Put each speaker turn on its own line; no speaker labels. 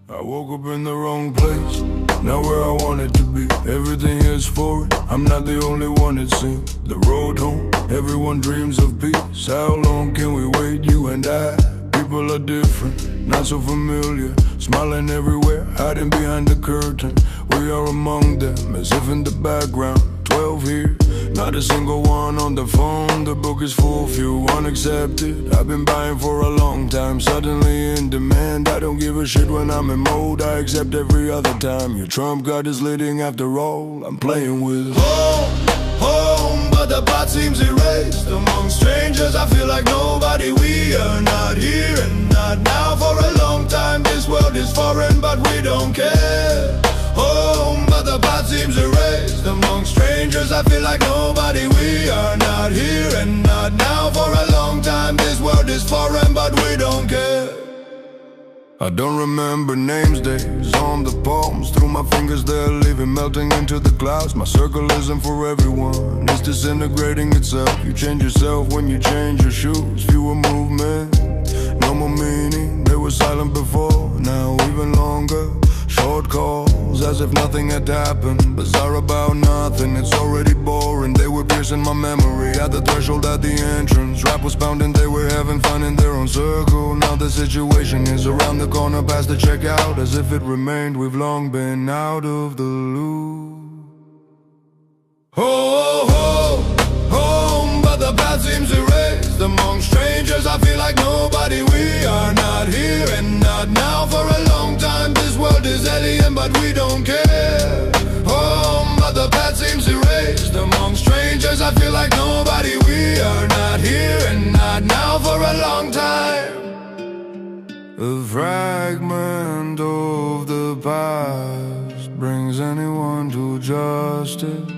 I woke up in the wrong place, not where I wanted to be. Everything is forward, I'm not the only one it seems. The road home, everyone dreams of peace. How long can we wait, you and I? People are different, not so familiar. Smiling everywhere, hiding behind the curtain. We are among them, as if in the background. 12 here, not a single one on the phone. The book is full, few unaccepted. I've been buying for a long time, suddenly in demand. I don't give a shit when I'm in mode, I accept every other time. Your trump card is leading after all, I'm playing with home, but the pot seems erased. Among strangers I feel like nobody. We are not here and not now. For a long time this world is foreign, but we don't care. Home, but the pot seems erased. Among strangers I feel like nobody. We are not here and not now. For a long time this world is foreign, but we don't care. I don't remember names, days on the palms. Through my fingers they're leaving, melting into the clouds. My circle isn't for everyone, it's disintegrating itself. You change yourself when you change your shoes. Fewer movement, no more meaning. They were silent before, now even longer. Short calls, as if nothing had happened. Bizarre about nothing, it's already boring. They were piercing my memory at the threshold, at the entrance. Rap was pounding, they were having fun in their own circle. Now the situation is around the corner, past the checkout. As if it remained, we've long been out of the loop. Home, but the path seems erased. Among strangers I feel like nobody. We are not here and not now. For a long time this world is alien, but we don't care. Home, but the path seems erased. Among strangers I feel like nobody. We are not here and not now. For a long time. A fragment of the past brings anyone to justice.